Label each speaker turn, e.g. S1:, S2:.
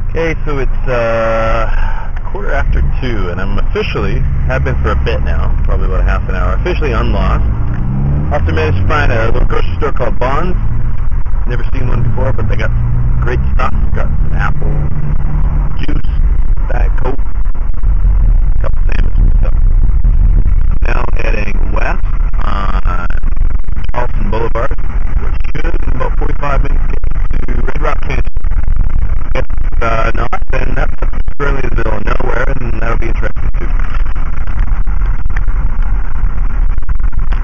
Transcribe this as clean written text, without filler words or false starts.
S1: Okay, so it's quarter after 2, and I'm officially, have been for a bit now, probably about a half an hour, officially unlost. Also managed to find a little grocery store called Bonds. Never seen one before, but they got great stuff. Got some apple juice, Diet Coke,